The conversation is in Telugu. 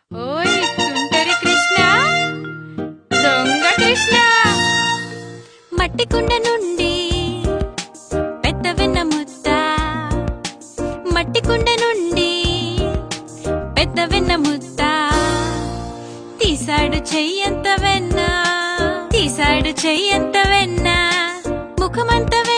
ఓయ్ తుంటరి కృష్ణ, దొంగ కృష్ణ. మట్టి కుండ నుండి పెద్ద వెన్న ముద్ద, మట్టి కుండ నుండి పెద్ద వెన్న ముద్ద. తీసాడు చెయ్యంత వెన్న, తీసాడు చెయ్యంత వెన్న, ముఖమంత వెన్న.